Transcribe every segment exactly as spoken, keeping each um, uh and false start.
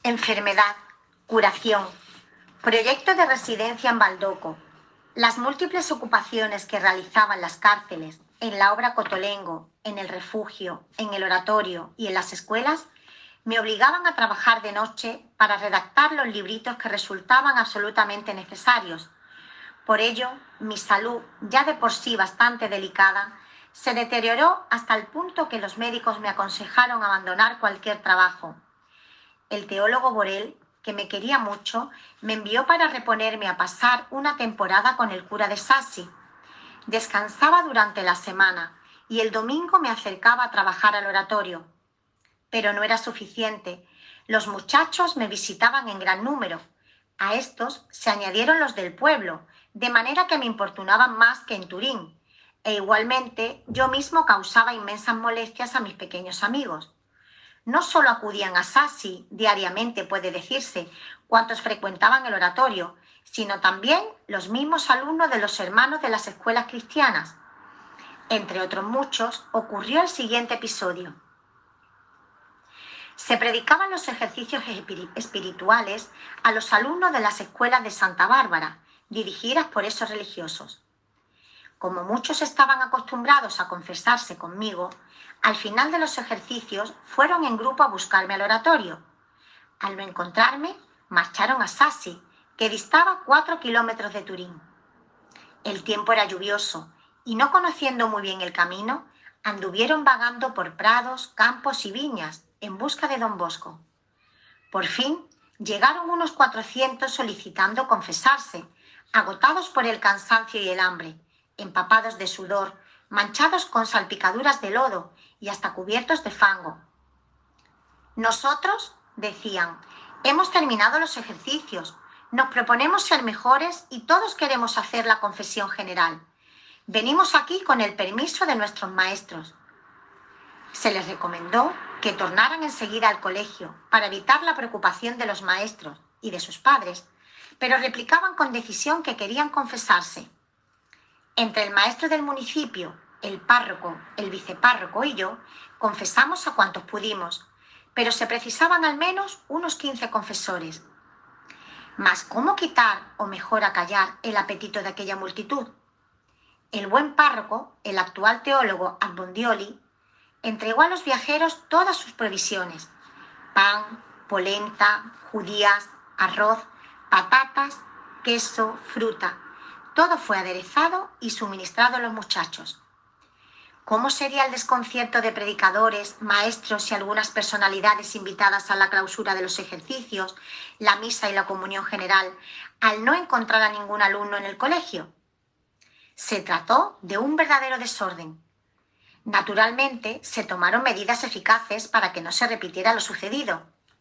Enfermedad, curación, proyecto de residencia en Baldoco, las múltiples ocupaciones que realizaba en las cárceles, en la obra Cotolengo, en el refugio, en el oratorio y en las escuelas, me obligaban a trabajar de noche para redactar los libritos que resultaban absolutamente necesarios. Por ello, mi salud, ya de por sí bastante delicada, se deterioró hasta el punto que los médicos me aconsejaron abandonar cualquier trabajo. El teólogo Borel, que me quería mucho, me envió para reponerme a pasar una temporada con el cura de Sassi. Descansaba durante la semana y el domingo me acercaba a trabajar al oratorio. Pero no era suficiente. Los muchachos me visitaban en gran número. A estos se añadieron los del pueblo, de manera que me importunaban más que en Turín. E igualmente yo mismo causaba inmensas molestias a mis pequeños amigos. No solo acudían a Sassi diariamente, puede decirse, cuantos frecuentaban el oratorio, sino también los mismos alumnos de los hermanos de las escuelas cristianas. Entre otros muchos, ocurrió el siguiente episodio. Se predicaban los ejercicios espirituales a los alumnos de las escuelas de Santa Bárbara, dirigidas por esos religiosos. Como muchos estaban acostumbrados a confesarse conmigo, al final de los ejercicios fueron en grupo a buscarme al oratorio. Al no encontrarme, marcharon a Sassi, que distaba cuatro kilómetros de Turín. El tiempo era lluvioso y, no conociendo muy bien el camino, anduvieron vagando por prados, campos y viñas en busca de don Bosco. Por fin llegaron unos cuatrocientos solicitando confesarse, agotados por el cansancio y el hambre, empapados de sudor, manchados con salpicaduras de lodo y hasta cubiertos de fango. Nosotros, decían, hemos terminado los ejercicios, nos proponemos ser mejores y todos queremos hacer la confesión general. Venimos aquí con el permiso de nuestros maestros. Se les recomendó que tornaran enseguida al colegio para evitar la preocupación de los maestros y de sus padres, pero replicaban con decisión que querían confesarse. Entre el maestro del municipio, el párroco, el vicepárroco y yo, confesamos a cuantos pudimos, pero se precisaban al menos unos quince confesores. Mas ¿cómo quitar, o mejor acallar, el apetito de aquella multitud? El buen párroco, el actual teólogo Abbondioli, entregó a los viajeros todas sus provisiones: pan, polenta, judías, arroz, patatas, queso, fruta. Todo fue aderezado y suministrado a los muchachos. ¿Cómo sería el desconcierto de predicadores, maestros y algunas personalidades invitadas a la clausura de los ejercicios, la misa y la comunión general, al no encontrar a ningún alumno en el colegio? Se trató de un verdadero desorden. Naturalmente, se tomaron medidas eficaces para que no se repitiera lo sucedido.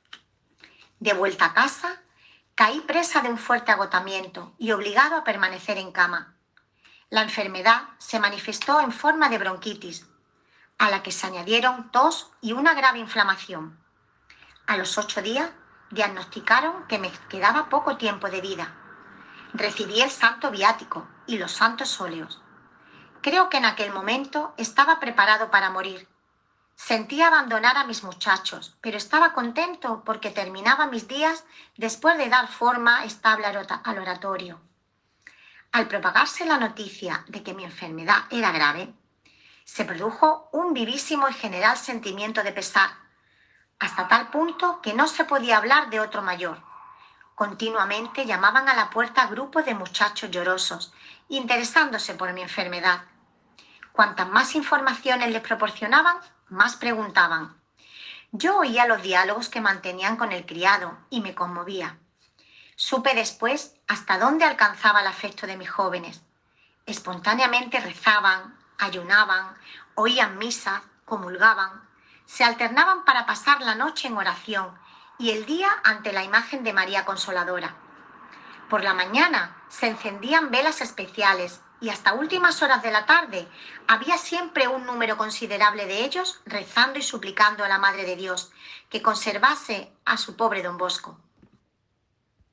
De vuelta a casa, caí presa de un fuerte agotamiento y obligado a permanecer en cama. La enfermedad se manifestó en forma de bronquitis, a la que se añadieron tos y una grave inflamación. A los ocho días diagnosticaron que me quedaba poco tiempo de vida. Recibí el santo viático y los santos óleos. Creo que en aquel momento estaba preparado para morir. Sentía abandonar a mis muchachos, pero estaba contento porque terminaba mis días después de dar forma estable al oratorio. Al propagarse la noticia de que mi enfermedad era grave, se produjo un vivísimo y general sentimiento de pesar, hasta tal punto que no se podía hablar de otro mayor. Continuamente llamaban a la puerta grupos de muchachos llorosos, interesándose por mi enfermedad. Cuantas más informaciones les proporcionaban, más preguntaban. Yo oía los diálogos que mantenían con el criado y me conmovía. Supe después hasta dónde alcanzaba el afecto de mis jóvenes. Espontáneamente rezaban, ayunaban, oían misa, comulgaban, se alternaban para pasar la noche en oración y el día ante la imagen de María Consoladora. Por la mañana se encendían velas especiales y hasta últimas horas de la tarde había siempre un número considerable de ellos rezando y suplicando a la Madre de Dios que conservase a su pobre don Bosco.